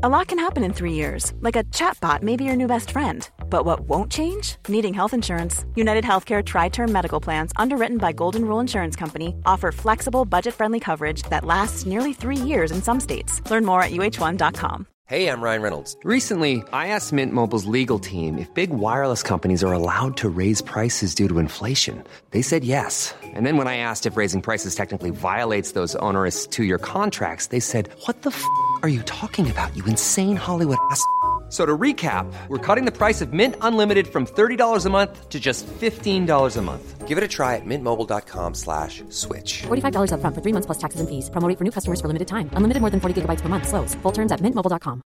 A lot can happen in 3 years, like a chatbot may be your new best friend. But what won't change? Needing health insurance. United Healthcare Tri-Term Medical Plans, underwritten by Golden Rule Insurance Company, offer flexible, budget-friendly coverage that lasts nearly 3 years in some states. Learn more at uh1.com. Hey, I'm Ryan Reynolds. Recently, I asked Mint Mobile's legal team if big wireless companies are allowed to raise prices due to inflation. They said yes. And then when I asked if raising prices technically violates those onerous 2-year contracts, they said, "What the f*** are you talking about, you insane Hollywood ass?" So to recap, we're cutting the price of Mint Unlimited from $30 a month to just $15 a month. Give it a try at mintmobile.com/switch. $45 up front for 3 months plus taxes and fees. Promo rate for new customers for limited time. Unlimited more than 40 gigabytes per month. Slows full terms at mintmobile.com.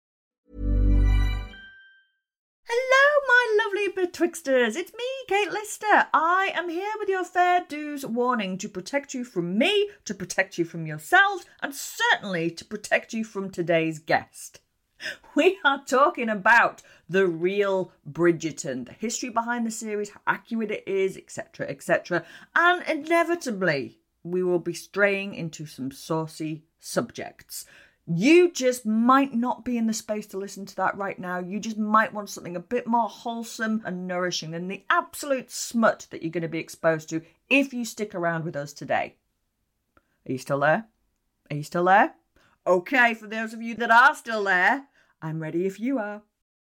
Hello, my lovely betwixters. It's me, Kate Lister. I am here with your fair dues warning to protect you from me, to protect you from yourselves, and certainly to protect you from today's guest. We are talking about the real Bridgerton, the history behind the series, how accurate it is, etc., etc. And inevitably, we will be straying into some saucy subjects. You just might not be in the space to listen to that right now. You just might want something a bit more wholesome and nourishing than the absolute smut that you're going to be exposed to if you stick around with us today. Are you still there? Are you still there? Okay, for those of you that are still there, I'm ready if you are.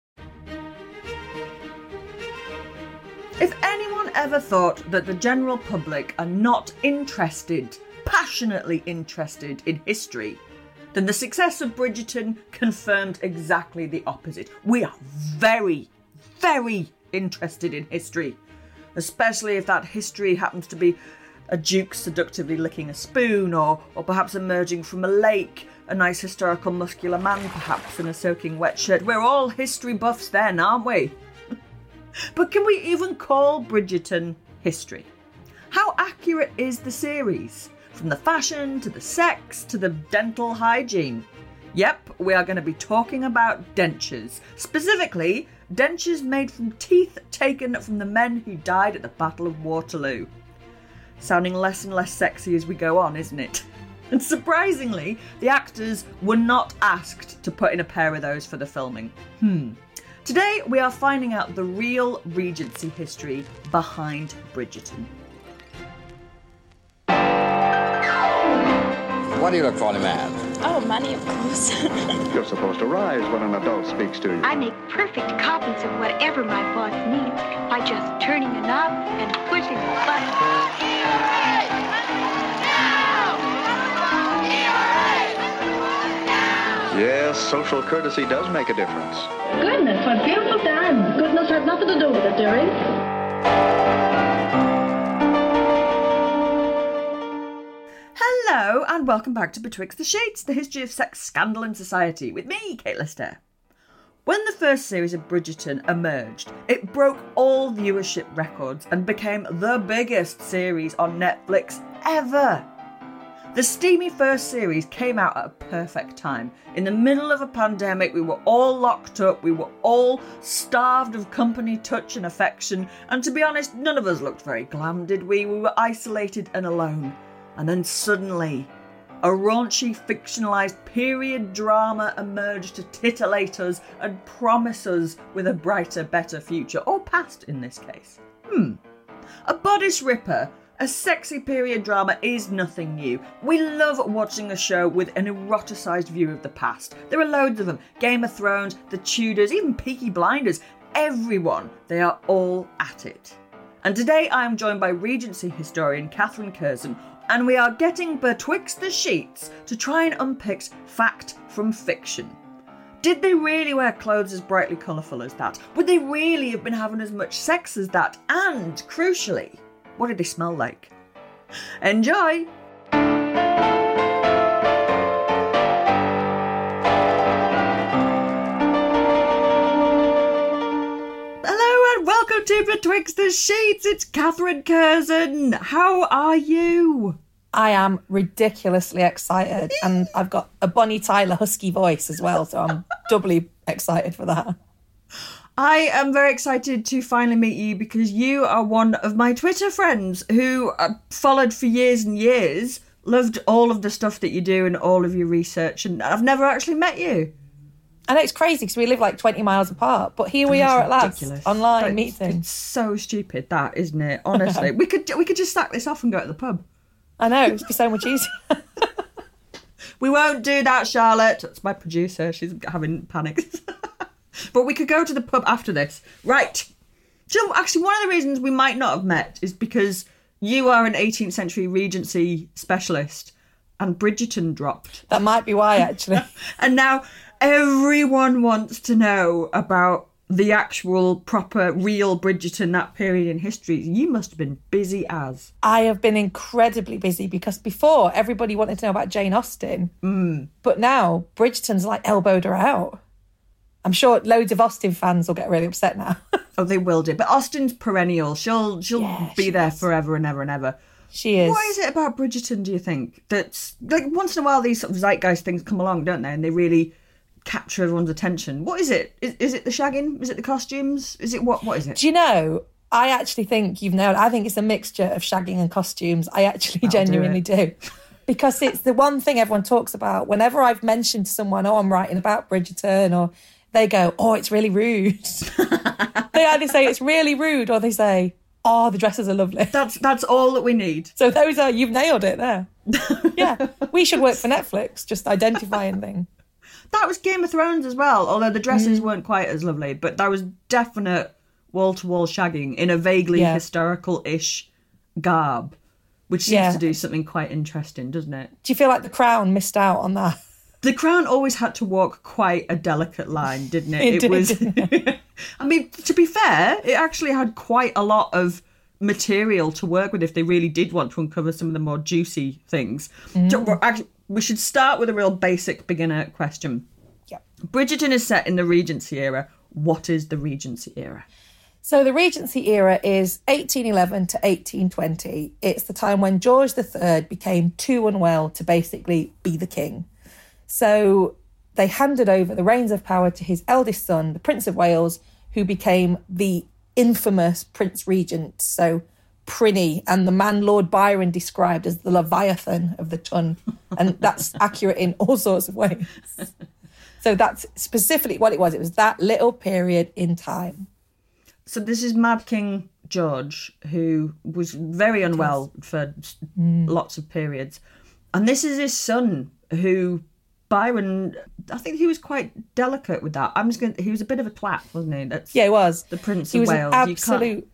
If anyone ever thought that the general public are not interested, passionately interested in history, then the success of Bridgerton confirmed exactly the opposite. We are very, very interested in history, especially if that history happens to be a duke seductively licking a spoon, or perhaps emerging from a lake, a nice historical muscular man perhaps in a soaking wet shirt. We're all history buffs then, aren't we? But can we even call Bridgerton history? How accurate is the series? From the fashion, to the sex, to the dental hygiene. Yep, we are going to be talking about dentures. Specifically, dentures made from teeth taken from the men who died at the Battle of Waterloo. Sounding less and less sexy as we go on, isn't it? And surprisingly, the actors were not asked to put in a pair of those for the filming. Today, we are finding out the real Regency history behind Bridgerton. What do you look for in a man? Oh, money, of course. You're supposed to rise when an adult speaks to you. I make perfect copies of whatever my boss needs by just turning a knob and pushing a button. Yes, social courtesy does make a difference. Goodness, what beautiful diamonds. Goodness has nothing to do with it, dearie. Hello, and welcome back to Betwixt the Sheets, the history of sex, scandal and society, with me, Kate Lister. When the first series of Bridgerton emerged, it broke all viewership records and became the biggest series on Netflix ever. The steamy first series came out at a perfect time. In the middle of a pandemic, we were all locked up, we were all starved of company, touch and affection, and to be honest, none of us looked very glam, did we? We were isolated and alone. And then suddenly, a raunchy, fictionalised period drama emerged to titillate us and promise us with a brighter, better future, or past in this case. A bodice ripper, a sexy period drama is nothing new. We love watching a show with an eroticised view of the past. There are loads of them. Game of Thrones, The Tudors, even Peaky Blinders. Everyone, they are all at it. And today I am joined by Regency historian Catherine Curzon, and we are getting betwixt the sheets to try and unpick fact from fiction. Did they really wear clothes as brightly colourful as that? Would they really have been having as much sex as that? And, crucially, what did they smell like? Enjoy! Hello and welcome to Betwixt the Sheets. It's Catherine Curzon. How are you? I am ridiculously excited, and I've got a Bonnie Tyler husky voice as well, so I'm doubly excited for that. I am very excited to finally meet you because you are one of my Twitter friends who followed for years and years, loved all of the stuff that you do and all of your research, and I've never actually met you. I know it's crazy because we live like 20 miles apart, but here we are at last, online meeting. It's so stupid, that, isn't it? Honestly, we could just sack this off and go to the pub. I know, it'd be so much easier. We won't do that, Charlotte. That's my producer. She's having panics. But we could go to the pub after this. Right. So actually, one of the reasons we might not have met is because you are an 18th century Regency specialist and Bridgerton dropped. That might be why, actually. And now everyone wants to know about the actual, proper, real Bridgerton, that period in history. You must have been busy as. I have been incredibly busy because before, everybody wanted to know about Jane Austen. But now, Bridgerton's like elbowed her out. I'm sure loads of Austen fans will get really upset now. Oh, they will do. But Austen's perennial. She'll be there forever and ever and ever. She is. What is it about Bridgerton, do you think? That's, like, once in a while these sort of zeitgeist things come along, don't they? And they really capture everyone's attention. What is it? Is it the shagging? Is it the costumes? Is it what is it? Do you know, I actually think you've nailed it. I think it's a mixture of shagging and costumes. I actually genuinely do. Because it's the one thing everyone talks about. Whenever I've mentioned to someone, oh, I'm writing about Bridgerton, or they go, oh, it's really rude. They either say it's really rude or they say, oh, the dresses are lovely. That's all that we need. So those are, you've nailed it there. Yeah, we should work for Netflix, just identifying things. That was Game of Thrones as well, although the dresses weren't quite as lovely, but there was definite wall-to-wall shagging in a vaguely historical-ish garb, which seems to do something quite interesting, doesn't it? Do you feel like The Crown missed out on that? The Crown always had to walk quite a delicate line, didn't it? It was. Didn't it? I mean, to be fair, it actually had quite a lot of material to work with if they really did want to uncover some of the more juicy things. So we should start with a real basic beginner question. Yeah. Bridgerton is set in the Regency era. What is the Regency era? So the Regency era is 1811 to 1820. It's the time when George III became too unwell to basically be the king. So they handed over the reins of power to his eldest son, the Prince of Wales, who became the infamous Prince Regent. So Prinny, and the man Lord Byron described as the Leviathan of the Tun. And that's accurate in all sorts of ways. So that's specifically what it was. It was that little period in time. So this is Mad King George, who was very unwell for lots of periods. And this is his son, who Byron, I think he was quite delicate with that. He was a bit of a twat, wasn't he? He was. The Prince of Wales. He was an absolute...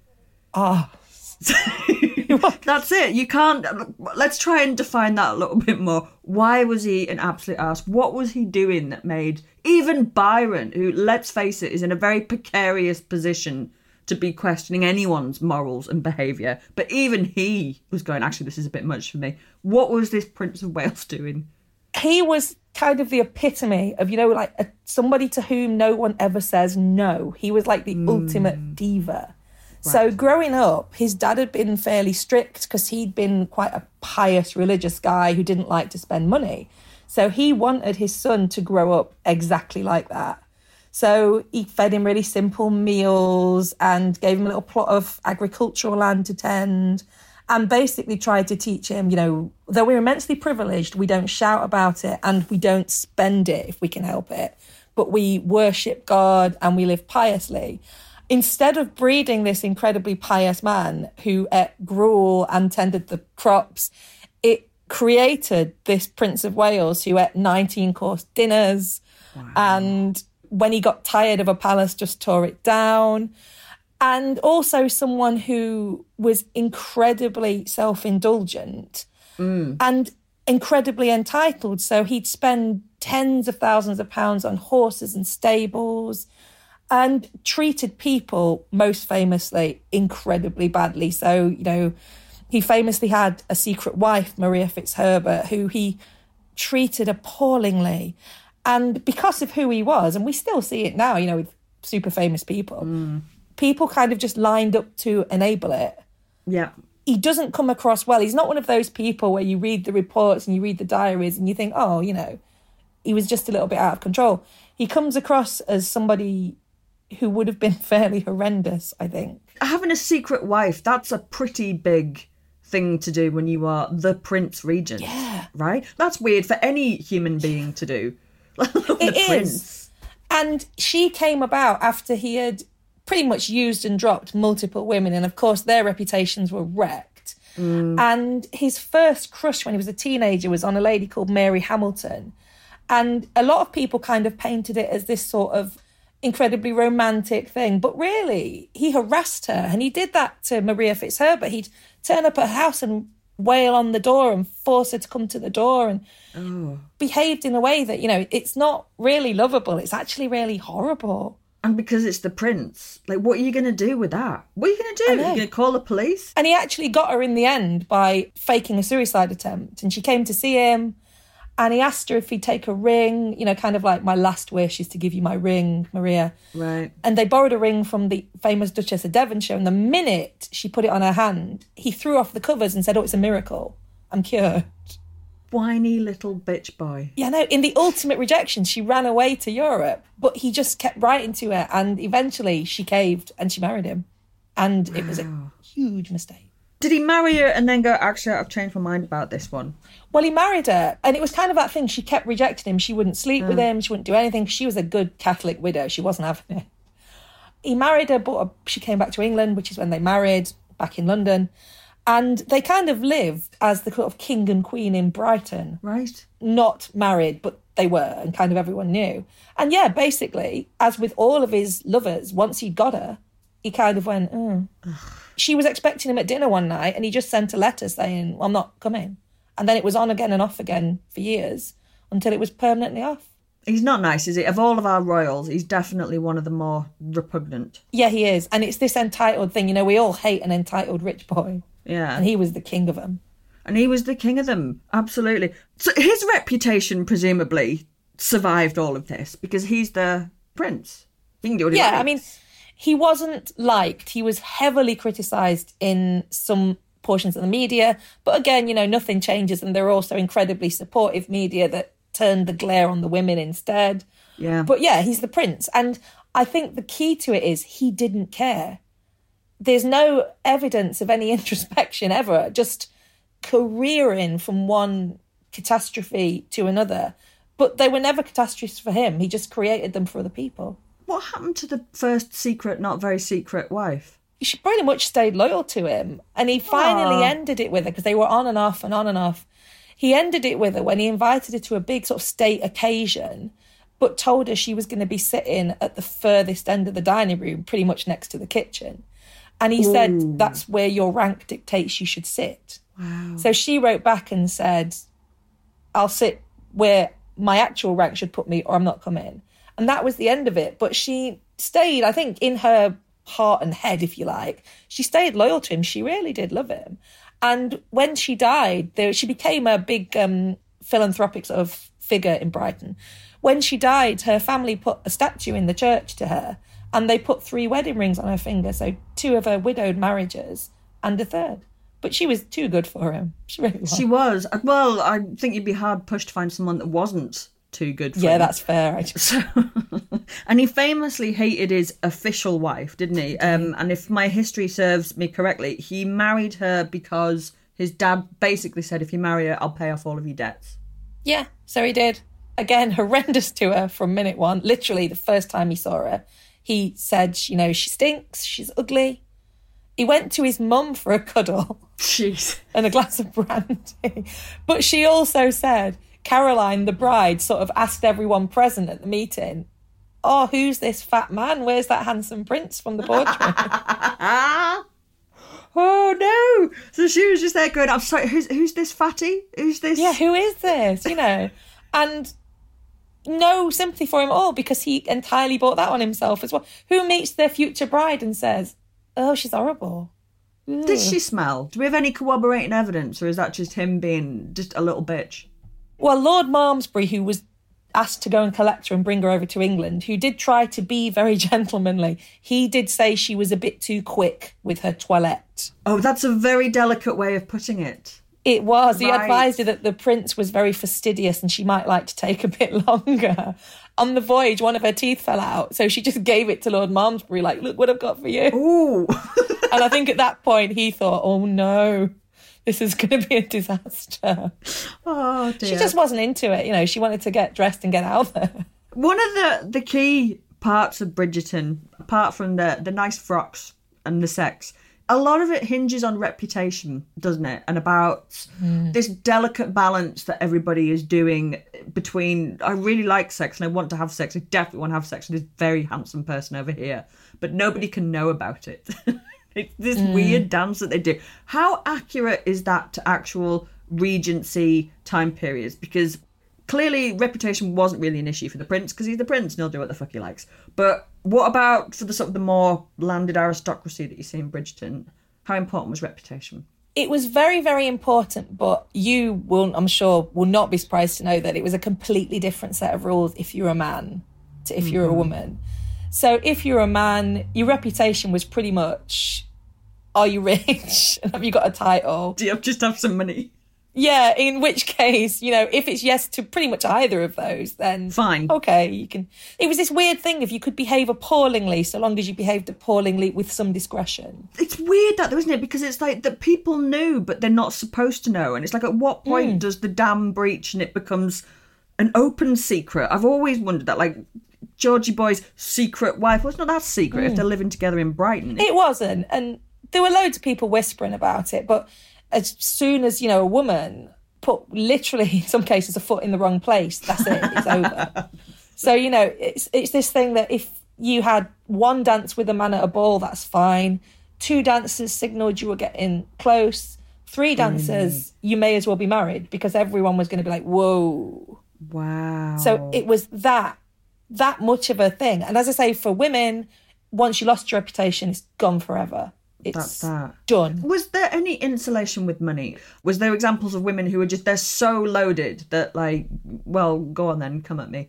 That's it. You can't... Let's try and define that a little bit more. Why was he an absolute arse? What was he doing that made even Byron, who, let's face it, is in a very precarious position to be questioning anyone's morals and behaviour, but even he was going, actually, this is a bit much for me. What was this Prince of Wales doing? He was kind of the epitome of, like somebody to whom no one ever says no. He was like the ultimate diva. Right. So growing up, his dad had been fairly strict because he'd been quite a pious religious guy who didn't like to spend money. So he wanted his son to grow up exactly like that. So he fed him really simple meals and gave him a little plot of agricultural land to tend, and basically tried to teach him, though we're immensely privileged, we don't shout about it and we don't spend it if we can help it, but we worship God and we live piously. Instead of breeding this incredibly pious man who ate gruel and tended the crops, it created this Prince of Wales who ate 19-course dinners. Wow. And when he got tired of a palace, just tore it down. And also someone who was incredibly self-indulgent and incredibly entitled. So he'd spend tens of thousands of pounds on horses and stables and treated people, most famously, incredibly badly. So, he famously had a secret wife, Maria Fitzherbert, who he treated appallingly. And because of who he was, and we still see it now, with super famous people, people kind of just lined up to enable it. Yeah. He doesn't come across well. He's not one of those people where you read the reports and you read the diaries and you think, oh, he was just a little bit out of control. He comes across as somebody who would have been fairly horrendous, I think. Having a secret wife, that's a pretty big thing to do when you are the Prince Regent. Yeah. Right? That's weird for any human being to do. It is. And she came about after he had pretty much used and dropped multiple women. And of course, their reputations were wrecked. And his first crush when he was a teenager was on a lady called Mary Hamilton. And a lot of people kind of painted it as this sort of incredibly romantic thing. But really, he harassed her. And he did that to Maria Fitzherbert. He'd turn up at her house and wail on the door and force her to come to the door and behaved in a way that, you know, it's not really lovable. It's actually really horrible. And because it's the prince, like, what are you going to do with that? What are you going to do? Are you going to call the police? And he actually got her in the end by faking a suicide attempt. And she came to see him and he asked her if he'd take a ring, you know, kind of like, my last wish is to give you my ring, Maria. Right. And they borrowed a ring from the famous Duchess of Devonshire. And the minute she put it on her hand, he threw off the covers and said, oh, it's a miracle. I'm cured. Whiny little bitch boy. Yeah, no, in the ultimate rejection, she ran away to Europe, but he just kept writing to her and eventually she caved and she married him. And it was a huge mistake. Did he marry her and then go, actually, I've changed my mind about this one? Well, he married her and it was kind of that thing. She kept rejecting him. She wouldn't sleep with him. She wouldn't do anything. She was a good Catholic widow. She wasn't having it. He married her, but she came back to England, which is when they married, back in London. And they kind of lived as the sort of king and queen in Brighton. Right. Not married, but they were, and kind of everyone knew. And yeah, basically, as with all of his lovers, once he'd got her, he kind of went, oh. She was expecting him at dinner one night and he just sent a letter saying, well, I'm not coming. And then it was on again and off again for years until it was permanently off. He's not nice, is he? Of all of our royals, he's definitely one of the more repugnant. Yeah, he is. And it's this entitled thing. You know, we all hate an entitled rich boy. Yeah. And he was the king of them. And he was the king of them, absolutely. So his reputation presumably survived all of this because he's the prince. He can do what he likes. I mean, he wasn't liked. He was heavily criticised in some portions of the media. But again, you know, nothing changes. And they're also incredibly supportive media that turned the glare on the women instead. Yeah. But yeah, he's the prince. And I think the key to it is he didn't care. There's no evidence of any introspection ever, just careering from one catastrophe to another. But they were never catastrophes for him. He just created them for other people. What happened to the first secret, not very secret wife? She pretty much stayed loyal to him. And he finally ended it with her because they were on and off and on and off. He ended it with her when he invited her to a big sort of state occasion, but told her she was going to be sitting at the furthest end of the dining room, pretty much next to the kitchen. And he said, that's where your rank dictates you should sit. Wow. So she wrote back and said, I'll sit where my actual rank should put me or I'm not coming. And that was the end of it. But she stayed, I think, in her heart and head, if you like. She stayed loyal to him. She really did love him. And when she died, she became a big philanthropic sort of figure in Brighton. When she died, her family put a statue in the church to her. And they put 3 wedding rings on her finger, so 2 of her widowed marriages and a 3rd. But she was too good for him. She really was. She was. Well, I think you'd be hard-pushed to find someone that wasn't too good for him. Yeah, that's fair. And he famously hated his official wife, didn't he? And if my history serves me correctly, he married her because his dad basically said, if you marry her, I'll pay off all of your debts. Yeah, so he did. Again, horrendous to her from minute one. Literally, the first time he saw her. He said, you know, she stinks, she's ugly. He went to his mum for a cuddle. Jeez. And a glass of brandy. But she also said, Caroline, the bride, sort of asked everyone present at the meeting, oh, who's this fat man? Where's that handsome prince from the portrait? Oh, no. So she was just there going, I'm sorry, who's this fatty? Who's this? Yeah, who is this? You know, and no sympathy for him at all because he entirely brought that on himself as well. Who meets their future bride and says, oh, she's horrible. Ugh. Did she smell? Do we have any corroborating evidence or is that just him being just a little bitch? Well, Lord Malmesbury, who was asked to go and collect her and bring her over to England, who did try to be very gentlemanly, he did say she was a bit too quick with her toilette. Oh, that's a very delicate way of putting it. It was. He Right. advised her that the prince was very fastidious and she might like to take a bit longer. On the voyage, one of her teeth fell out, so she just gave it to Lord Malmesbury, like, look what I've got for you. Ooh. And I think at that point he thought, oh no, this is going to be a disaster. Oh, dear. She just wasn't into it, you know, she wanted to get dressed and get out there. One of the key parts of Bridgerton, apart from the nice frocks and the sex, a lot of it hinges on reputation, doesn't it? And about this delicate balance that everybody is doing between, I really like sex and I want to have sex. I definitely want to have sex with this very handsome person over here. But nobody can know about it. It's this weird dance that they do. How accurate is that to actual Regency time periods? Because clearly reputation wasn't really an issue for the prince because he's the prince and he'll do what the fuck he likes. But what about for the sort of the more landed aristocracy that you see in Bridgerton? How important was reputation? It was very, very important, but you will, I'm sure, will not be surprised to know that it was a completely different set of rules if you're a man to if you're a woman. So if you're a man, your reputation was pretty much, are you rich? Have you got a title? Do you just have some money? Yeah, in which case, you know, if it's yes to pretty much either of those, then fine. Okay, you can. It was this weird thing if you could behave appallingly so long as you behaved appallingly with some discretion. It's weird that though, isn't it? Because it's like that people knew, but they're not supposed to know. And it's like, at what point does the dam breach and it becomes an open secret? I've always wondered that, like, Georgie Boy's secret wife, well, it's not that secret if they're living together in Brighton. It wasn't. And there were loads of people whispering about it, but as soon as, you know, a woman put literally, in some cases, a foot in the wrong place, that's it, it's over. So, you know, it's this thing that if you had one dance with a man at a ball, that's fine. 2 dancers signalled you were getting close. 3 dancers, you may as well be married because everyone was going to be like, whoa. Wow. So it was that much of a thing. And as I say, for women, once you lost your reputation, it's gone forever. It's done. Was there any insulation with money? Was there examples of women who were just, they're so loaded that, like, well, go on then, come at me?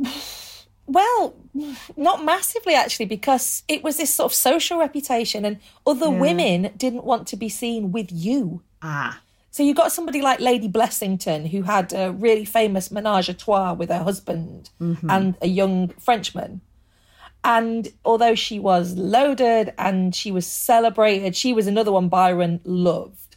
Well, not massively, actually, because it was this sort of social reputation and other women didn't want to be seen with you. So you got somebody like Lady Blessington, who had a really famous menage a trois with her husband and a young Frenchman. And although she was loaded and she was celebrated, she was another one Byron loved.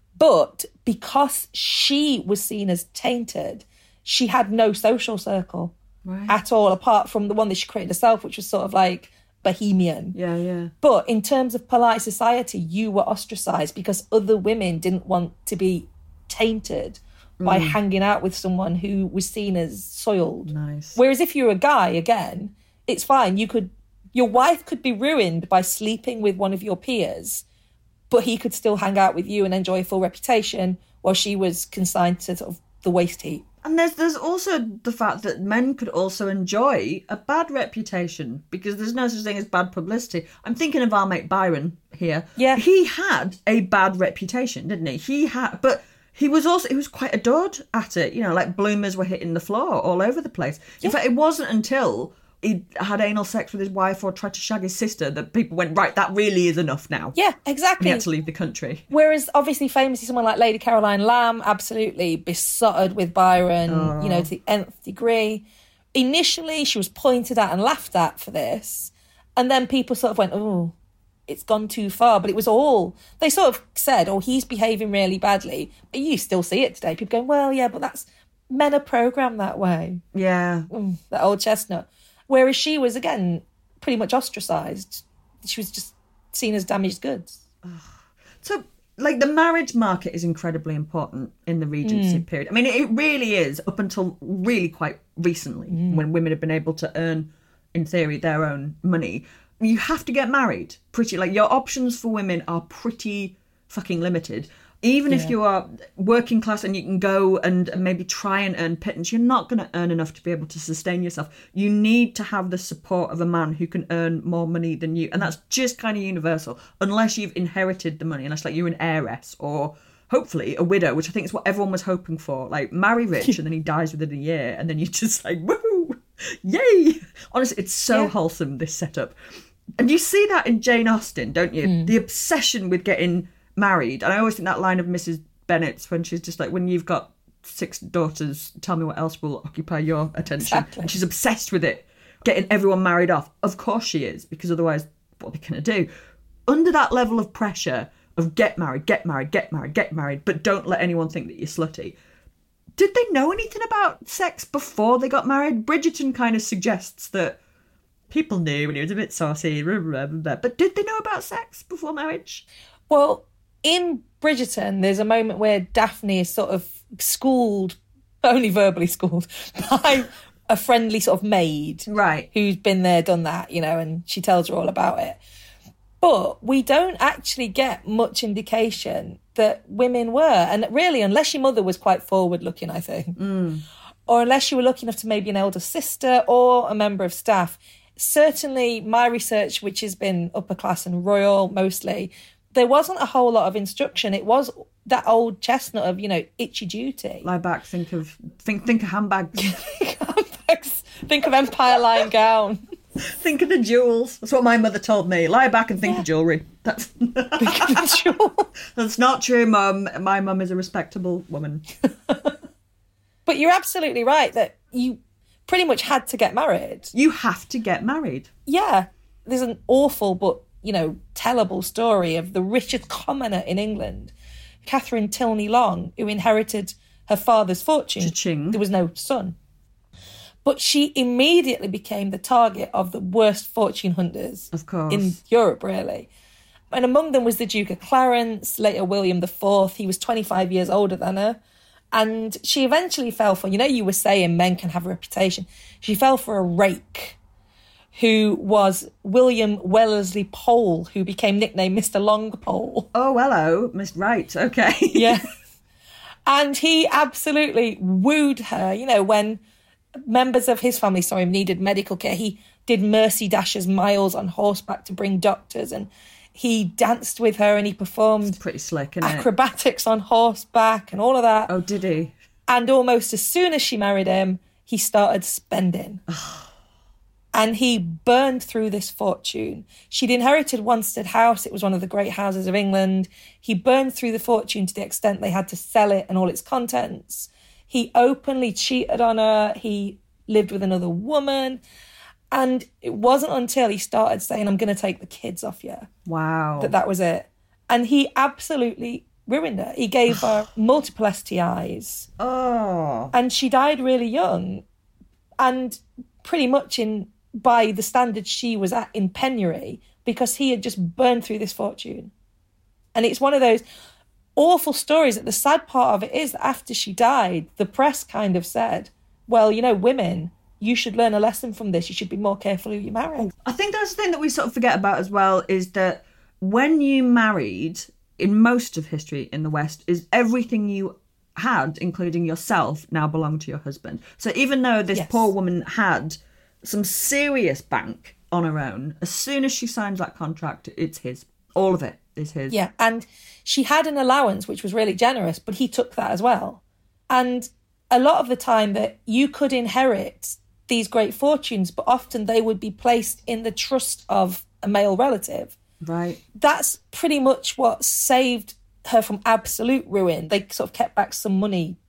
But because she was seen as tainted, she had no social circle at all, apart from the one that she created herself, which was sort of like bohemian. Yeah. But in terms of polite society, you were ostracised because other women didn't want to be tainted by hanging out with someone who was seen as soiled. Nice. Whereas if you're a guy, again, it's fine. Your wife could be ruined by sleeping with one of your peers, but he could still hang out with you and enjoy a full reputation while she was consigned to sort of the waste heap. And there's also the fact that men could also enjoy a bad reputation because there's no such thing as bad publicity. I'm thinking of our mate Byron here. Yeah. He had a bad reputation, didn't he? But he was quite adored at it. You know, like bloomers were hitting the floor all over the place. In fact, it wasn't until he had anal sex with his wife or tried to shag his sister that people went, right, that really is enough now. Yeah, exactly. And he had to leave the country. Whereas obviously famously someone like Lady Caroline Lamb, absolutely besotted with Byron, you know, to the nth degree. Initially, she was pointed at and laughed at for this. And then people sort of went, oh, it's gone too far. But it was all, they sort of said, oh, he's behaving really badly. But you still see it today. People going, well, yeah, but men are programmed that way. Yeah. That old chestnut. Whereas she was, again, pretty much ostracised. She was just seen as damaged goods. So, like, the marriage market is incredibly important in the Regency period. I mean, it really is up until really quite recently when women have been able to earn, in theory, their own money. You have to get married. Your options for women are pretty fucking limited. Even if you are working class and you can go and maybe try and earn pittance, you're not going to earn enough to be able to sustain yourself. You need to have the support of a man who can earn more money than you. And that's just kind of universal, unless you've inherited the money, unless like you're an heiress or hopefully a widow, which I think is what everyone was hoping for. Like, marry rich and then he dies within a year and then you're just like, woohoo, yay. Honestly, it's so wholesome, this setup. And you see that in Jane Austen, don't you? The obsession with getting married. And I always think that line of Mrs. Bennet's when she's just like, when you've got 6 daughters, tell me what else will occupy your attention. Exactly. And she's obsessed with it, getting everyone married off. Of course she is, because otherwise what are they going to do? Under that level of pressure of get married, but don't let anyone think that you're slutty. Did they know anything about sex before they got married? Bridgerton kind of suggests that people knew when he was a bit saucy, but did they know about sex before marriage? Well, in Bridgerton, there's a moment where Daphne is sort of schooled, only verbally schooled, by a friendly sort of maid. Right. Who's been there, done that, you know, and she tells her all about it. But we don't actually get much indication that women were. And really, unless your mother was quite forward-looking, I think, or unless you were lucky enough to maybe an elder sister or a member of staff, certainly my research, which has been upper class and royal mostly, there wasn't a whole lot of instruction. It was that old chestnut of, you know, itchy duty. Lie back, think of handbags. Think of Empire Line gown. Think of the jewels. That's what my mother told me. Lie back and think of jewellery. That's Think of the jewels. That's not true, Mum. My mum is a respectable woman. But you're absolutely right that you pretty much had to get married. You have to get married. Yeah. There's an awful but, you know, tellable story of the richest commoner in England, Catherine Tilney Long, who inherited her father's fortune. Cha-ching. There was no son. But she immediately became the target of the worst fortune hunters of course in Europe, really. And among them was the Duke of Clarence, later William IV. He was 25 years older than her. And she eventually fell for, you know, you were saying men can have a reputation. She fell for a rake who was William Wellesley Pole, who became nicknamed Mr. Longpole. Oh, hello. Right, okay. Yeah. And he absolutely wooed her, you know, when members of his family, needed medical care. He did mercy dashes miles on horseback to bring doctors, and he danced with her and he performed it's pretty slick, isn't acrobatics on horseback and all of that. Oh, did he? And almost as soon as she married him, he started spending. And he burned through this fortune. She'd inherited Wanstead House. It was one of the great houses of England. He burned through the fortune to the extent they had to sell it and all its contents. He openly cheated on her. He lived with another woman. And it wasn't until he started saying, I'm going to take the kids off you. Wow. That was it. And he absolutely ruined her. He gave her multiple STIs. Oh. And she died really young. And pretty much by the standards she was at in penury, because he had just burned through this fortune. And it's one of those awful stories that the sad part of it is that after she died, the press kind of said, well, you know, women, you should learn a lesson from this. You should be more careful who you marry. I think that's the thing that we sort of forget about as well, is that when you married, in most of history in the West, is everything you had, including yourself, now belonged to your husband. So even though this poor woman had some serious bank on her own, as soon as she signs that contract, it's his. All of it is his. Yeah, and she had an allowance, which was really generous, but he took that as well. And a lot of the time that you could inherit these great fortunes, but often they would be placed in the trust of a male relative. Right. That's pretty much what saved her from absolute ruin. They sort of kept back some money,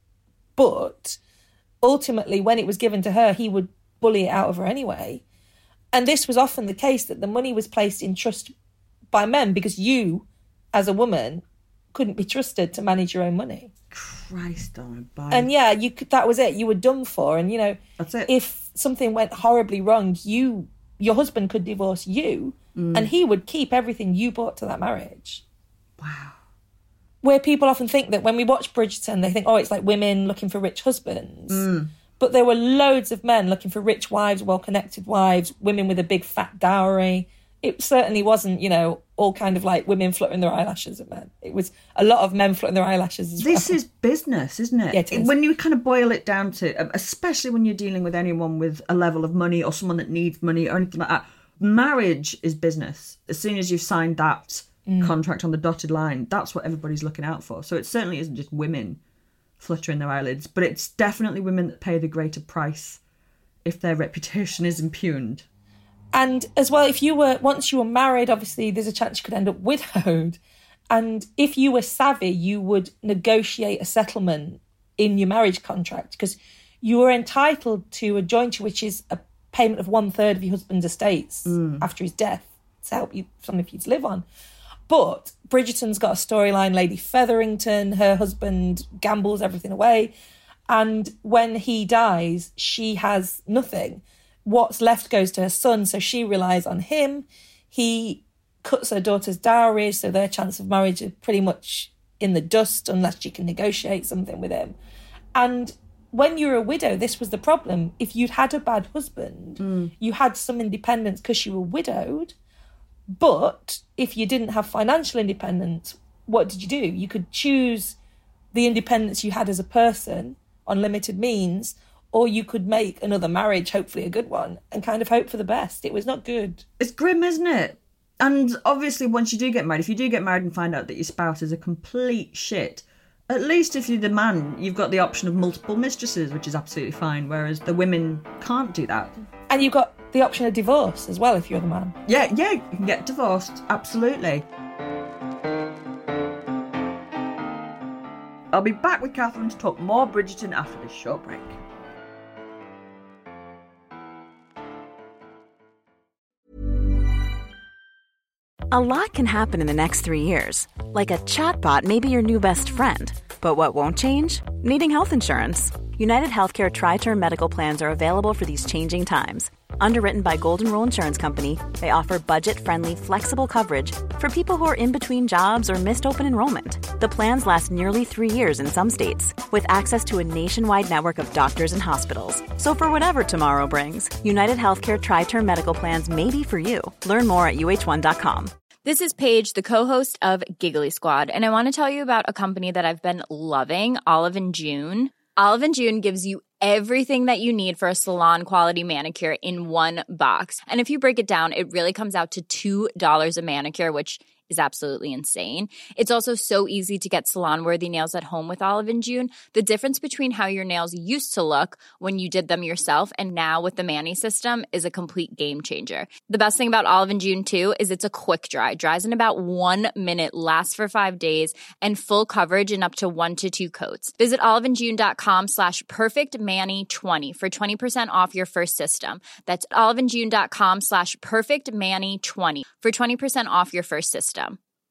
but ultimately when it was given to her, he would bully it out of her anyway. And this was often the case, that the money was placed in trust by men because you, as a woman, couldn't be trusted to manage your own money. Christ on a bike. And yeah, that was it. You were done for. And, you know, that's it. If something went horribly wrong, your husband could divorce you and he would keep everything you brought to that marriage. Wow. Where people often think that when we watch Bridgerton, they think, oh, it's like women looking for rich husbands. But there were loads of men looking for rich wives, well-connected wives, women with a big fat dowry. It certainly wasn't, you know, all kind of like women fluttering their eyelashes at men. It was a lot of men fluttering their eyelashes as well. This is business, isn't it? Yeah, it is. When you kind of boil it down to, especially when you're dealing with anyone with a level of money or someone that needs money or anything like that, marriage is business. As soon as you've signed that contract on the dotted line, that's what everybody's looking out for. So it certainly isn't just women fluttering their eyelids, but it's definitely women that pay the greater price if their reputation is impugned. And as well, once you were married, obviously there's a chance you could end up widowed. And if you were savvy, you would negotiate a settlement in your marriage contract, because you were entitled to a jointure, which is a payment of 1/3 of your husband's estates after his death to help you, something for you to live on. But Bridgerton's got a storyline, Lady Featherington, her husband gambles everything away. And when he dies, she has nothing. What's left goes to her son, so she relies on him. He cuts her daughter's dowry, so their chance of marriage is pretty much in the dust unless she can negotiate something with him. And when you're a widow, this was the problem. If you'd had a bad husband, you had some independence because you were widowed. But if you didn't have financial independence, what did you do? You could choose the independence you had as a person on limited means, or you could make another marriage, hopefully a good one, and kind of hope for the best. It was not good. It's grim, isn't it? And obviously, once you do get married, if you do get married and find out that your spouse is a complete shit, at least if you're the man, you've got the option of multiple mistresses, which is absolutely fine, whereas the women can't do that. And you've got the option of divorce as well if you're the man. Yeah, you can get divorced, absolutely. I'll be back with Catherine to talk more Bridgerton after this short break. A lot can happen in the next 3 years. Like a chatbot may be your new best friend. But what won't change? Needing health insurance. United Healthcare Tri-Term Medical Plans are available for these changing times. Underwritten by Golden Rule Insurance Company, they offer budget-friendly, flexible coverage for people who are in between jobs or missed open enrollment. The plans last nearly 3 years in some states, with access to a nationwide network of doctors and hospitals. So for whatever tomorrow brings, United Healthcare Tri-Term Medical Plans may be for you. Learn more at uh1.com. This is Paige, the co-host of Giggly Squad, and I want to tell you about a company that I've been loving, Olive & June. Olive & June gives you everything that you need for a salon-quality manicure in one box. And if you break it down, it really comes out to $2 a manicure, which is absolutely insane. It's also so easy to get salon-worthy nails at home with Olive & June. The difference between how your nails used to look when you did them yourself and now with the Mani system is a complete game changer. The best thing about Olive & June, too, is it's a quick dry. Dries in about 1 minute, lasts for 5 days, and full coverage in up to 1 to 2 coats. Visit oliveandjune.com/perfectmani20 for 20% off your first system. That's oliveandjune.com/perfectmani20 for 20% off your first system.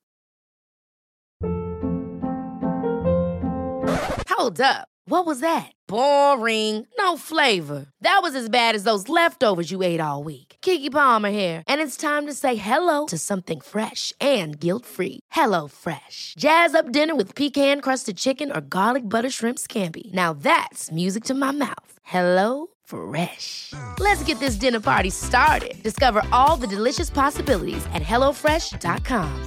Hold up. What was that? Boring. No flavor. That was as bad as those leftovers you ate all week. Keke Palmer here, and it's time to say hello to something fresh and guilt-free. Hello Fresh. Jazz up dinner with pecan-crusted chicken or garlic butter shrimp scampi. Now that's music to my mouth. Hello Fresh. Let's get this dinner party started. Discover all the delicious possibilities at hellofresh.com.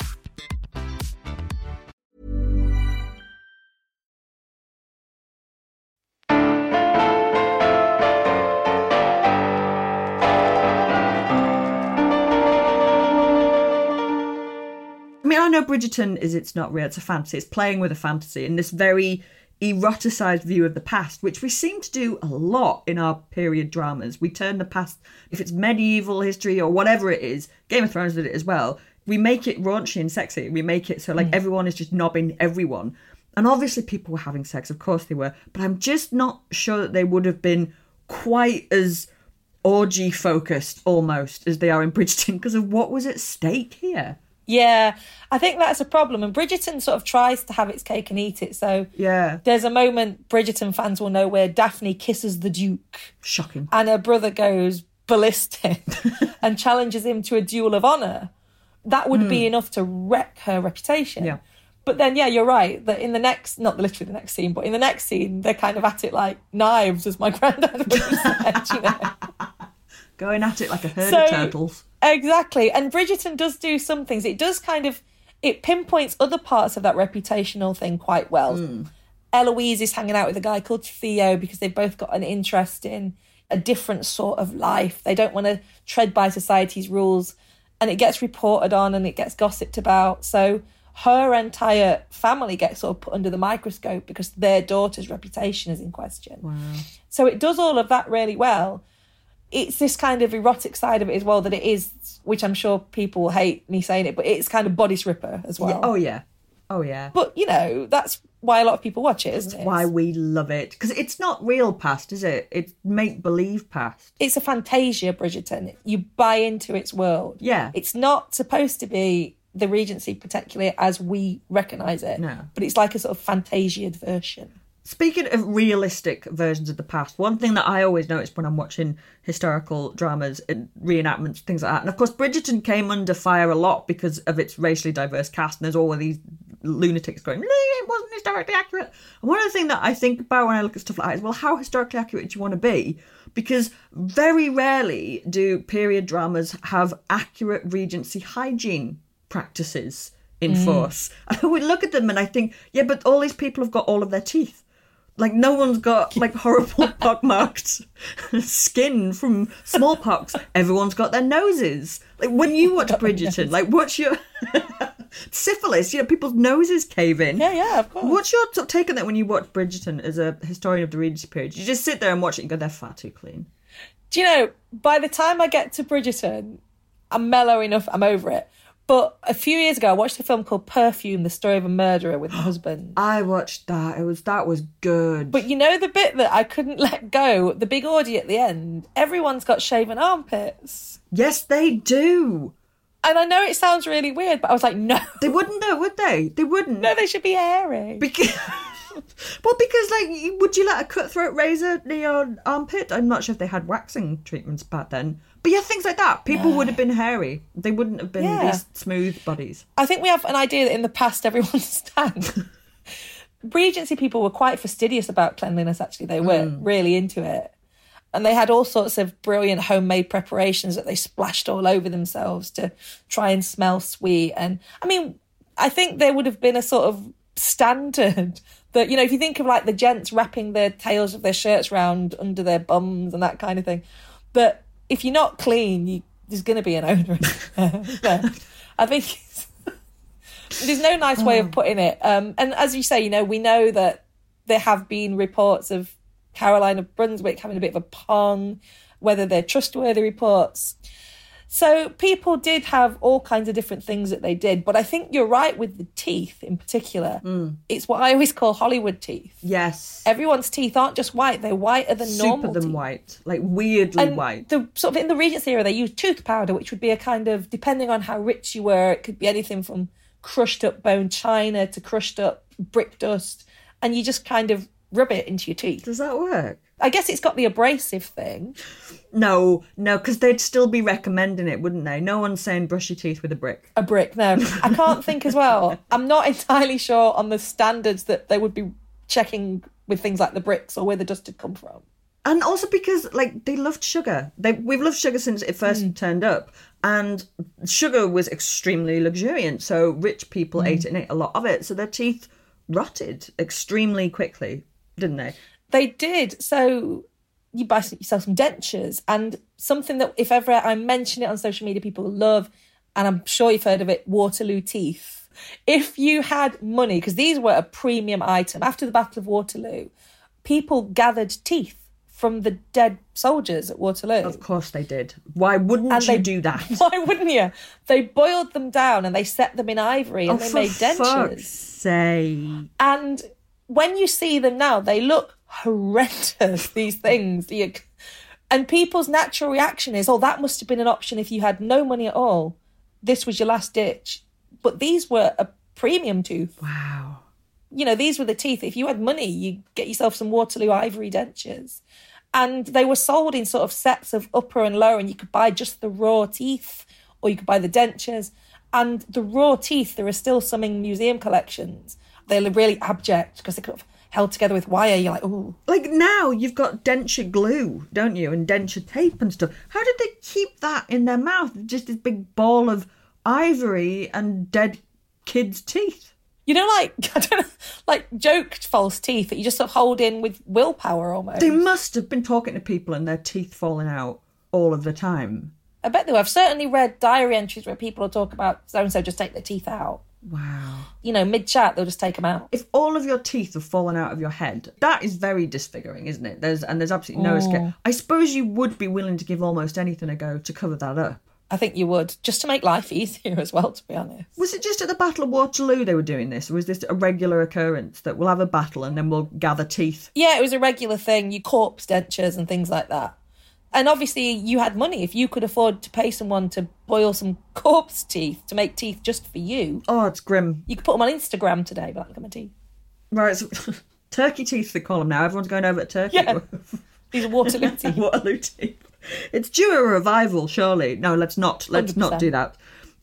I mean, I know Bridgerton it's not real, it's a fantasy. It's playing with a fantasy in this very eroticized view of the past, which we seem to do a lot in our period dramas. We turn the past, if it's medieval history or whatever it is, Game of Thrones did it as well, we make it raunchy and sexy. We make it so like everyone is just knobbing everyone. And obviously people were having sex, of course they were, but I'm just not sure that they would have been quite as orgy focused almost as they are in Bridgerton because of what was at stake here. Yeah, I think that's a problem. And Bridgerton sort of tries to have its cake and eat it. So yeah, there's a moment Bridgerton fans will know where Daphne kisses the Duke. Shocking. And her brother goes ballistic and challenges him to a duel of honour. That would be enough to wreck her reputation. Yeah. But then, yeah, you're right, that in the next, not literally the next scene, but in the next scene, they're kind of at it like knives, as my granddad would have said, you know. Going at it like a herd of turtles. Exactly. And Bridgerton does do some things. It does it pinpoints other parts of that reputational thing quite well. Eloise is hanging out with a guy called Theo because they've both got an interest in a different sort of life. They don't want to tread by society's rules. And it gets reported on and it gets gossiped about. So her entire family gets sort of put under the microscope because their daughter's reputation is in question. Wow. So it does all of that really well. It's this kind of erotic side of it as well that it is, which I'm sure people will hate me saying it, but it's kind of bodice ripper as well. Yeah. Oh, yeah. Oh, yeah. But, you know, that's why a lot of people watch it, isn't it? That's why we love it. Because it's not real past, is it? It's make-believe past. It's a fantasia, Bridgerton. You buy into its world. Yeah. It's not supposed to be the Regency particularly as we recognise it. No. But it's like a sort of fantasiaed version. Speaking of realistic versions of the past, one thing that I always notice when I'm watching historical dramas and reenactments, things like that, and of course Bridgerton came under fire a lot because of its racially diverse cast, and there's all of these lunatics going, it wasn't historically accurate. And one of the things that I think about when I look at stuff like that is, well, how historically accurate do you want to be? Because very rarely do period dramas have accurate Regency hygiene practices in force. I would look at them and I think, yeah, but all these people have got all of their teeth. Like, no one's got, like, horrible pockmarked skin from smallpox. Everyone's got their noses. Like, when you watch Bridgerton, like, what's your... syphilis, people's noses cave in. Yeah, of course. What's your sort of take on that when you watch Bridgerton as a historian of the Regency period? You just sit there and watch it and go, they're far too clean. Do you know, by the time I get to Bridgerton, I'm mellow enough, I'm over it. But a few years ago, I watched a film called Perfume, the story of a murderer with my husband. I watched that. That was good. But you know the bit that I couldn't let go? The big orgy at the end. Everyone's got shaven armpits. Yes, they do. And I know it sounds really weird, but I was like, no. They wouldn't though, would they? They wouldn't. No, they should be hairy. Because, like, would you let a cutthroat razor near your armpit? I'm not sure if they had waxing treatments back then. But yeah, things like that. People would have been hairy. They wouldn't have been these smooth bodies. I think we have an idea that in the past everyone stank. Regency people were quite fastidious about cleanliness, actually. They were really into it. And they had all sorts of brilliant homemade preparations that they splashed all over themselves to try and smell sweet. And I mean, I think there would have been a sort of standard that, if you think of like the gents wrapping their tails of their shirts round under their bums and that kind of thing. But if you're not clean, there's going to be an odour. I think there's no nice way of putting it. And as you say, we know that there have been reports of Caroline of Brunswick having a bit of a pong, whether they're trustworthy reports. So people did have all kinds of different things that they did. But I think you're right with the teeth in particular. It's what I always call Hollywood teeth. Yes. Everyone's teeth aren't just white, they're whiter than normal Super than teeth. white, like weirdly white. The sort of in the Regency era, they used tooth powder, which would be a kind of, depending on how rich you were, it could be anything from crushed up bone china to crushed up brick dust. And you just kind of rub it into your teeth. Does that work? I guess it's got the abrasive thing. No, because they'd still be recommending it, wouldn't they? No one's saying brush your teeth with a brick. A brick, no. I can't think as well. I'm not entirely sure on the standards that they would be checking with things like the bricks or where the dust had come from. And also because, like, they loved sugar. We've loved sugar since it first turned up. And sugar was extremely luxuriant. So rich people ate it and ate a lot of it. So their teeth rotted extremely quickly, didn't they? They did. So you buy yourself some dentures, and something that if ever I mention it on social media, people love, and I'm sure you've heard of it, Waterloo teeth. If you had money, because these were a premium item, after the Battle of Waterloo, people gathered teeth from the dead soldiers at Waterloo. Of course they did. Why wouldn't you do that? Why wouldn't you? They boiled them down and they set them in ivory and they made dentures. For fuck's sake. And when you see them now, they look horrendous, these things. And people's natural reaction is, that must have been an option if you had no money at all. This was your last ditch. But these were a premium tooth. Wow. These were the teeth. If you had money, you get yourself some Waterloo ivory dentures. And they were sold in sort of sets of upper and lower, and you could buy just the raw teeth or you could buy the dentures. And the raw teeth, there are still some in museum collections. They're really abject because they could have held together with wire. You're like, ooh. Like now you've got denture glue, don't you? And denture tape and stuff. How did they keep that in their mouth? Just this big ball of ivory and dead kids' teeth. Like joked false teeth that you just sort of hold in with willpower almost. They must have been talking to people and their teeth falling out all of the time. I bet they were. I've certainly read diary entries where people will talk about so-and-so just take their teeth out. Wow. Mid-chat, they'll just take them out. If all of your teeth have fallen out of your head, that is very disfiguring, isn't it? There's absolutely no escape. I suppose you would be willing to give almost anything a go to cover that up. I think you would, just to make life easier as well, to be honest. Was it just at the Battle of Waterloo they were doing this? Or was this a regular occurrence that we'll have a battle and then we'll gather teeth? Yeah, it was a regular thing. You corpse dentures and things like that. And obviously you had money. If you could afford to pay someone to boil some corpse teeth to make teeth just for you. Oh, it's grim. You could put them on Instagram today, but look at my teeth. Right, so Turkey teeth, they call them now. Everyone's going over to Turkey. Yeah. These are Waterloo teeth. Waterloo teeth. It's due a revival, surely. No, let's not 100%. do that.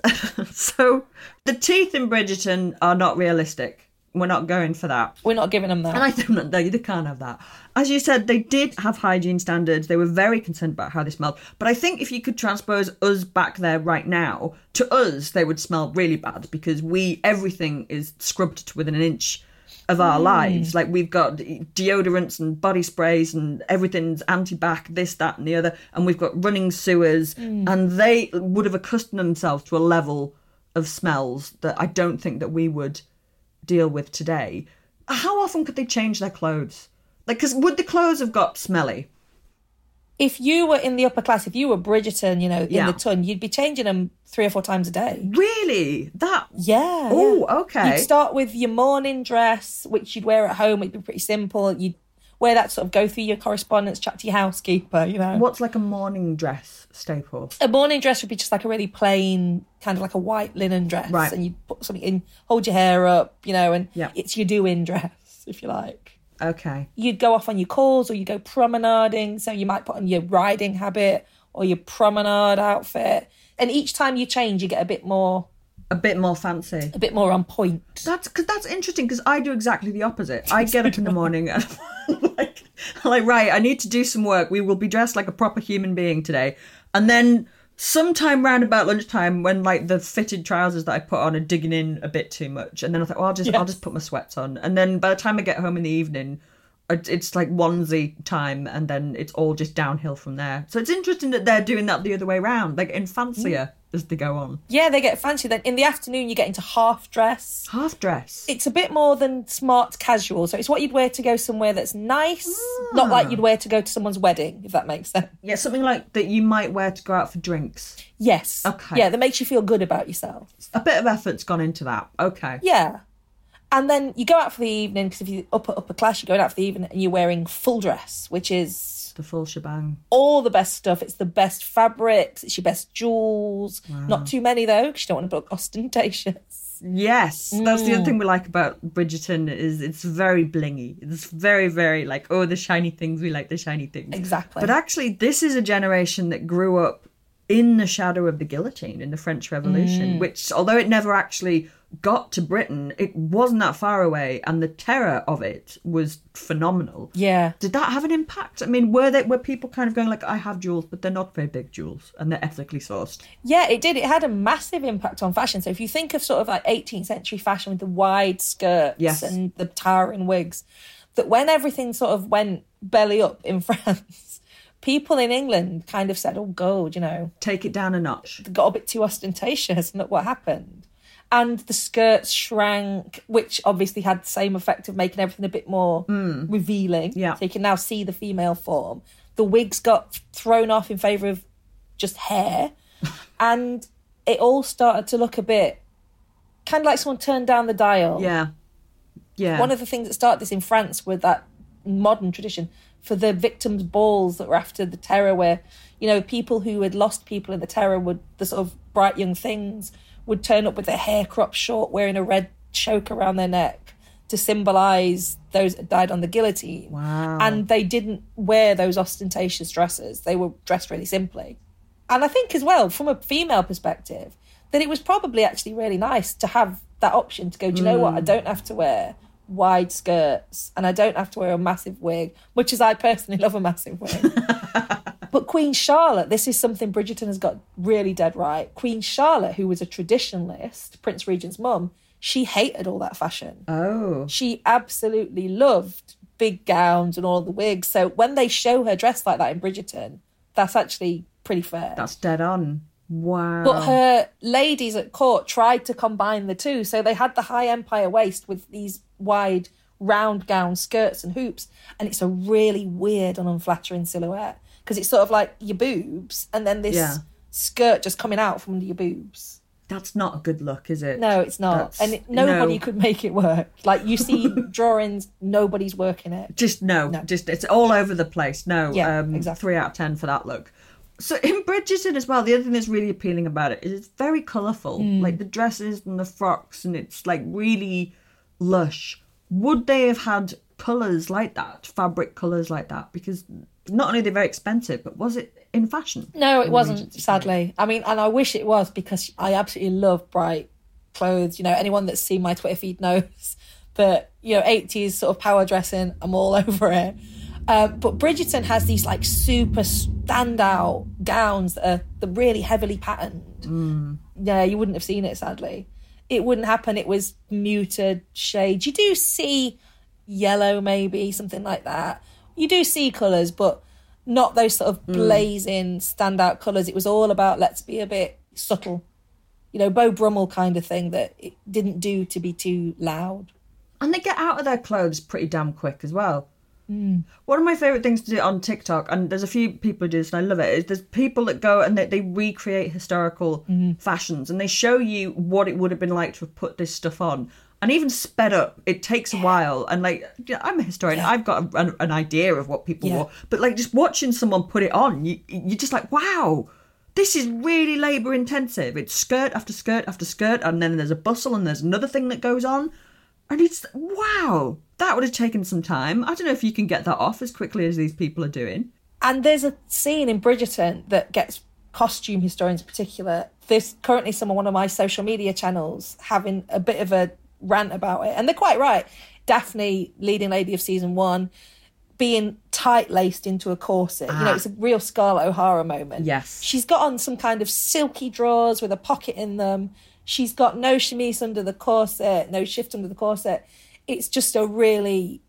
So the teeth in Bridgerton are not realistic. We're not going for that. We're not giving them that. And I think they can't have that. As you said, they did have hygiene standards. They were very concerned about how they smelled. But I think if you could transpose us back there right now, to us, they would smell really bad because everything is scrubbed to within an inch of our lives. Like, we've got deodorants and body sprays and everything's anti-bac, this, that and the other. And we've got running sewers. And they would have accustomed themselves to a level of smells that I don't think that we would deal with today. How often could they change their clothes? Like, because would the clothes have got smelly? If you were in the upper class, if you were Bridgerton, you know, in the ton, you'd be changing them 3 or 4 times a day. Really? Yeah. Oh, okay. You'd start with your morning dress, which you'd wear at home. It'd be pretty simple. You'd wear that, sort of go through your correspondence, chat to your housekeeper, you know. What's like a morning dress staple? A morning dress would be just like a really plain, kind of like a white linen dress. Right. And you'd put something in, hold your hair up, you know, and it's your do-in dress, if you like. Okay. You'd go off on your calls or you go promenading. So you might put on your riding habit or your promenade outfit. And each time you change, you get a bit more fancy. A bit more on point. That's interesting because I do exactly the opposite. I get up in the morning and I'm like, right, I need to do some work. We will be dressed like a proper human being today. And then sometime round about lunchtime when like the fitted trousers that I put on are digging in a bit too much. And then I thought, well, I'll just put my sweats on. And then by the time I get home in the evening, it's like onesie time and then it's all just downhill from there. So it's interesting that they're doing that the other way around, like in fancier as they go on. Yeah, they get fancy. Then in the afternoon you get into half dress. Half dress. It's a bit more than smart casual. So it's what you'd wear to go somewhere that's nice, not like you'd wear to go to someone's wedding, if that makes sense. Yeah, something like that you might wear to go out for drinks. Yes. Okay. Yeah, that makes you feel good about yourself. A bit of effort's gone into that. Okay. Yeah. And then you go out for the evening, because if you're upper class, you're going out for the evening and you're wearing full dress, which is the full shebang. All the best stuff. It's the best fabrics. It's your best jewels. Wow. Not too many, though, because you don't want to look ostentatious. Yes. That's the other thing we like about Bridgerton is it's very blingy. It's very, very like, oh, the shiny things. We like the shiny things. Exactly. But actually, this is a generation that grew up in the shadow of the guillotine in the French Revolution, which, although it never actually got to Britain, it wasn't that far away, and the terror of it was phenomenal. Yeah. Did that have an impact? I mean, were people kind of going like, I have jewels, but they're not very big jewels, and they're ethically sourced? Yeah, it did. It had a massive impact on fashion. So if you think of sort of like 18th century fashion with the wide skirts and the towering wigs, that when everything sort of went belly up in France, people in England kind of said, oh, God, you know. Take it down a notch. Got a bit too ostentatious, and look what happened. And the skirts shrank, which obviously had the same effect of making everything a bit more revealing. Yeah. So you can now see the female form. The wigs got thrown off in favour of just hair. And it all started to look a bit kind of like someone turned down the dial. Yeah. Yeah. One of the things that started this in France with that modern tradition for the victims' balls that were after the terror, where, you know, people who had lost people in the terror would, the sort of bright young things, would turn up with their hair cropped short, wearing a red choke around their neck to symbolise those that died on the guillotine. Wow. And they didn't wear those ostentatious dresses. They were dressed really simply. And I think as well, from a female perspective, that it was probably actually really nice to have that option to go, do you know what, I don't have to wear wide skirts and I don't have to wear a massive wig, much as I personally love a massive wig. But Queen Charlotte, this is something Bridgerton has got really dead right. Queen Charlotte, who was a traditionalist, Prince Regent's mum, she hated all that fashion. Oh. She absolutely loved big gowns and all the wigs. So when they show her dressed like that in Bridgerton, that's actually pretty fair. That's dead on. Wow. But her ladies at court tried to combine the two. So they had the high empire waist with these wide round gown skirts and hoops. And it's a really weird and unflattering silhouette, because it's sort of like your boobs and then this skirt just coming out from under your boobs. That's not a good look, is it? No, it's not. Nobody could make it work. Like, you see drawings, nobody's working it. Just no. Just it's all over the place. No. Yeah, exactly. 3 out of 10 for that look. So in Bridgerton as well, the other thing that's really appealing about it is it's very colourful. Like the dresses and the frocks, and it's like really lush. Would they have had colours like that, fabric colours like that? Because not only are they very expensive, but was it in fashion? No, it wasn't, sadly. I mean, and I wish it was, because I absolutely love bright clothes. You know, anyone that's seen my Twitter feed knows that, you know, 80s sort of power dressing, I'm all over it. But Bridgerton has these like super standout gowns that are really heavily patterned. Yeah, you wouldn't have seen it, sadly. It wouldn't happen. It was muted shades. You do see yellow, maybe, something like that. You do see colours, but not those sort of blazing standout colours. It was all about, let's be a bit subtle. You know, Beau Brummel kind of thing that it didn't do to be too loud. And they get out of their clothes pretty damn quick as well. One of my favourite things to do on TikTok, and there's a few people who do this and I love it, is there's people that go and they recreate historical fashions, and they show you what it would have been like to have put this stuff on. And even sped up, it takes a while. And like, I'm a historian, I've got an idea of what people wore. But like, just watching someone put it on, you're just like, wow, this is really labour intensive. It's skirt after skirt after skirt, and then there's a bustle and there's another thing that goes on. And it's, wow, that would have taken some time. I don't know if you can get that off as quickly as these people are doing. And there's a scene in Bridgerton that gets costume historians in particular. There's currently someone on one of my social media channels having a bit of a rant about it. And they're quite right. Daphne, leading lady of season 1, being tight-laced into a corset. You know, it's a real Scarlett O'Hara moment. Yes. She's got on some kind of silky drawers with a pocket in them. She's got no chemise under the corset, no shift under the corset. It's just a really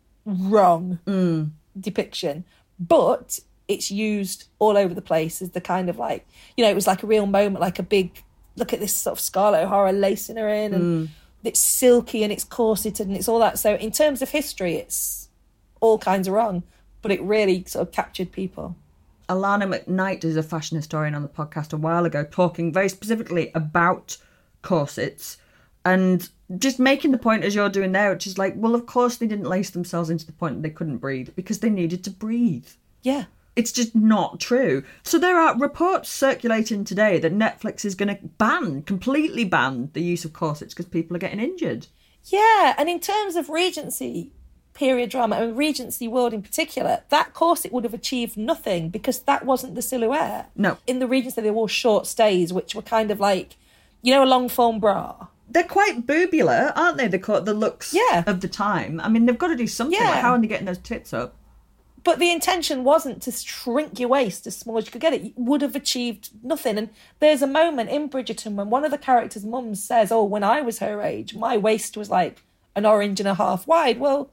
wrong depiction. But it's used all over the place as the kind of like, you know, it was like a real moment, like a big, look at this sort of Scarlett O'Hara lacing her in, and it's silky and it's corseted and it's all that. So in terms of history, it's all kinds of wrong, but it really sort of captured people. Alana McKnight is a fashion historian on the podcast a while ago, talking very specifically about corsets and just making the point as you're doing there, which is like, well, of course they didn't lace themselves into the point that they couldn't breathe, because they needed to breathe. Yeah. It's just not true. So there are reports circulating today that Netflix is going to completely ban the use of corsets because people are getting injured. Yeah, and in terms of Regency period drama, and Regency world in particular, that corset would have achieved nothing because that wasn't the silhouette. No. In the Regency, they wore short stays, which were kind of like, you know, a long form bra. They're quite boobular, aren't they? The looks of the time. I mean, they've got to do something. Yeah. Like, how are they getting those tits up? But the intention wasn't to shrink your waist as small as you could get it. You would have achieved nothing. And there's a moment in Bridgerton when one of the characters' mums says, oh, when I was her age, my waist was like an 1.5 inches wide. Well,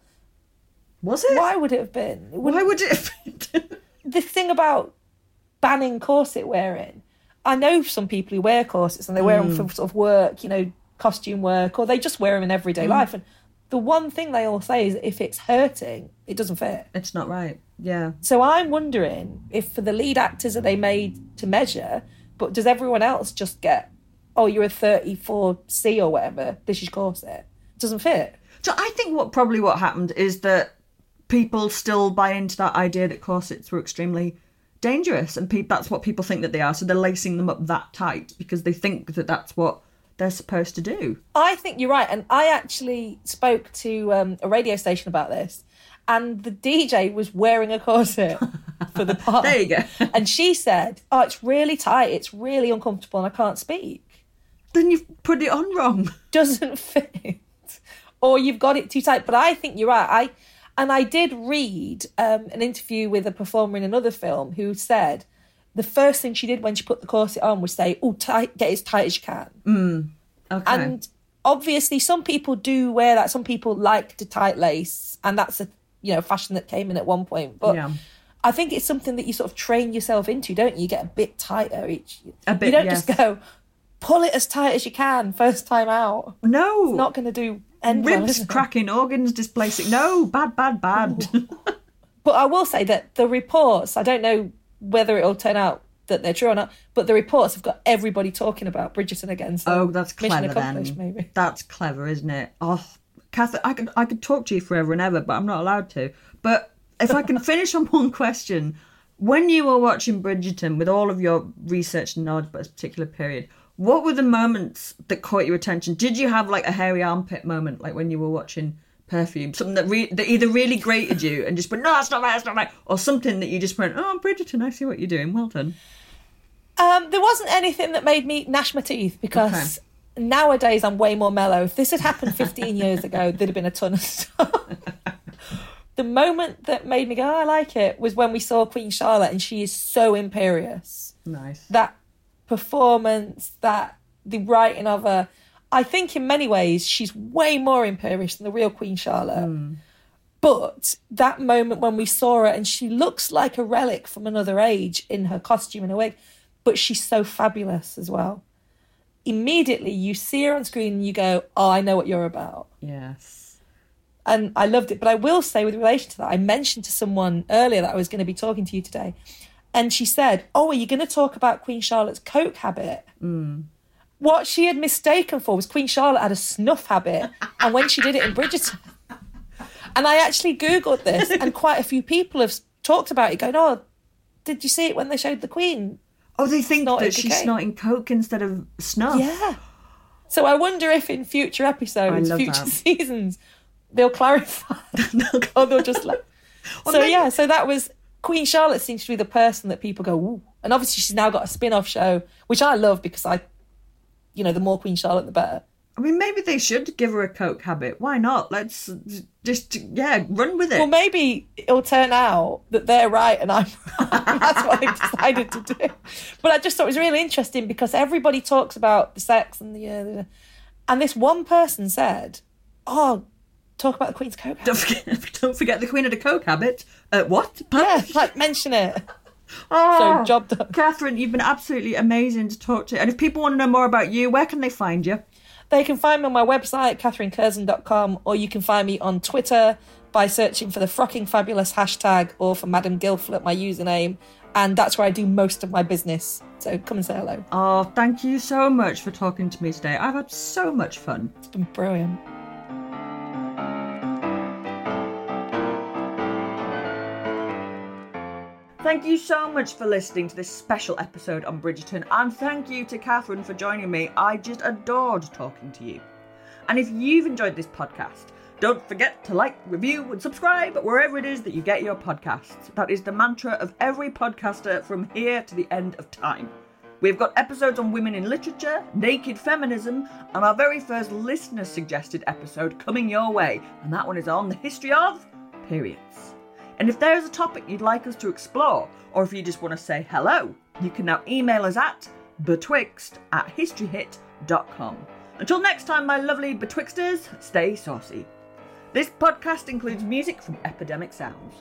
was it? Why would it have been? Why would it have been? The thing about banning corset wearing, I know some people who wear corsets and they wear them for sort of work, you know, costume work, or they just wear them in everyday life. And the one thing they all say is that if it's hurting, it doesn't fit. It's not right. Yeah. So I'm wondering if for the lead actors, are they made to measure, but does everyone else just get, oh, you're a 34C or whatever, this is corset. It doesn't fit. So I think what happened is that people still buy into that idea that corsets were extremely dangerous, and that's what people think that they are. So they're lacing them up that tight because they think that that's what they're supposed to do. I think you're right. And I actually spoke to a radio station about this, and the DJ was wearing a corset for the part. There you go. And she said, oh, it's really tight, it's really uncomfortable, and I can't speak. Then you've put it on wrong. Doesn't fit. Or you've got it too tight. But I think you're right. I did read an interview with a performer in another film who said the first thing she did when she put the corset on was say, oh, tight, get as tight as you can. Okay. And obviously some people do wear that. Some people like to tight lace, and that's a fashion that came in at one point. But yeah. I think it's something that you sort of train yourself into, don't you? You get a bit tighter each. A bit, you don't yes. Just go, pull it as tight as you can first time out. No. It's not going to do end ribs well, cracking, organs displacing. No, bad. But I will say that the reports, I don't know whether it'll turn out that they're true or not, but the reports have got everybody talking about Bridgerton again. So that's clever then. Maybe. That's clever, isn't it? Oh, Kath, I could talk to you forever and ever, but I'm not allowed to. But if I can finish on one question, when you were watching Bridgerton with all of your research and knowledge about this particular period, what were the moments that caught your attention? Did you have like a hairy armpit moment, like when you were watching perfume? Something that either really grated you and just went, no, that's not right, or something that you just went, oh, Bridgerton, I see what you're doing, well done. There wasn't anything that made me gnash my teeth because nowadays I'm way more mellow. If this had happened 15 years ago, there'd have been a ton of stuff. The moment that made me go, oh, I like it, was when we saw Queen Charlotte, and she is so imperious. Nice. That performance, the writing of her, I think in many ways she's way more imperious than the real Queen Charlotte. But that moment when we saw her, and she looks like a relic from another age in her costume and her wig, but she's so fabulous as well. Immediately you see her on screen and you go, oh, I know what you're about. Yes. And I loved it. But I will say, with relation to that, I mentioned to someone earlier that I was going to be talking to you today. And she said, oh, are you going to talk about Queen Charlotte's coke habit? What she had mistaken for was Queen Charlotte had a snuff habit. And when she did it in Bridgerton. And I actually Googled this, and quite a few people have talked about it, going, oh, did you see it when they showed the Queen? Oh, they think that she's snorting coke instead of snuff? Yeah. So I wonder if in future episodes, future seasons, they'll clarify. Or they'll just like... So that was... Queen Charlotte seems to be the person that people go, ooh. And obviously she's now got a spin-off show, which I love because the more Queen Charlotte, the better. I mean, maybe they should give her a coke habit. Why not? Let's just, run with it. Well, maybe it'll turn out that they're right and I'm wrong. That's what they've decided to do. But I just thought it was really interesting because everybody talks about the sex and and this one person said, oh, talk about the Queen's coke habit. Don't forget the Queen had a coke habit. What? Yeah, mention it. Oh, so job done. Catherine, you've been absolutely amazing to talk to. And if people want to know more about you, where can they find you? They can find me on my website, catherinecurzon.com, or you can find me on Twitter by searching for the Frocking Fabulous hashtag or for Madam Gilflet, my username. And that's where I do most of my business. So come and say hello. Oh, thank you so much for talking to me today. I've had so much fun. It's been brilliant. Thank you so much for listening to this special episode on Bridgerton, and thank you to Catherine for joining me. I just adored talking to you. And if you've enjoyed this podcast, don't forget to like, review and subscribe wherever it is that you get your podcasts. That is the mantra of every podcaster from here to the end of time. We've got episodes on women in literature, naked feminism, and our very first listener-suggested episode coming your way, and that one is on the history of periods. And if there is a topic you'd like us to explore, or if you just want to say hello, you can now email us at betwixt@historyhit.com. Until next time, my lovely betwixters, stay saucy. This podcast includes music from Epidemic Sounds.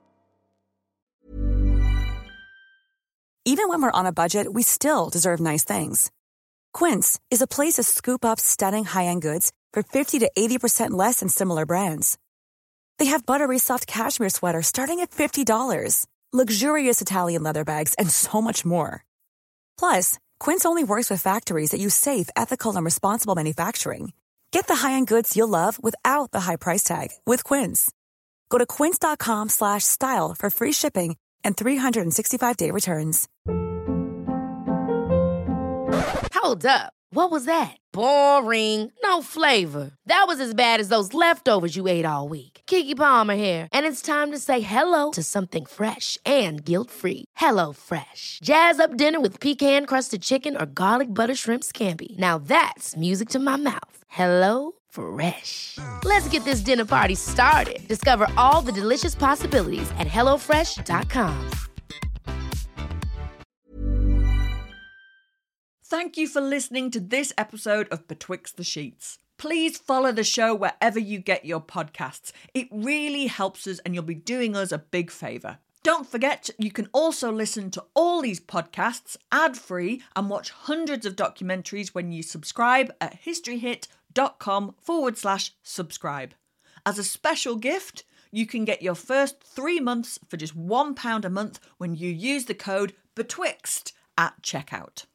Even when we're on a budget, we still deserve nice things. Quince is a place to scoop up stunning high-end goods for 50 to 80% less than similar brands. They have buttery soft cashmere sweaters starting at $50, luxurious Italian leather bags, and so much more. Plus, Quince only works with factories that use safe, ethical, and responsible manufacturing. Get the high-end goods you'll love without the high price tag with Quince. Go to quince.com/style for free shipping and 365-day returns. Hold up. What was that? Boring. No flavor. That was as bad as those leftovers you ate all week. Keke Palmer here, and it's time to say hello to something fresh and guilt-free. HelloFresh. Jazz up dinner with pecan-crusted chicken or garlic butter shrimp scampi. Now that's music to my mouth. HelloFresh. Let's get this dinner party started. Discover all the delicious possibilities at HelloFresh.com. Thank you for listening to this episode of Betwixt the Sheets. Please follow the show wherever you get your podcasts. It really helps us and you'll be doing us a big favour. Don't forget, you can also listen to all these podcasts ad-free and watch hundreds of documentaries when you subscribe at historyhit.com/subscribe. As a special gift, you can get your first 3 months for just £1 a month when you use the code BETWIXT at checkout.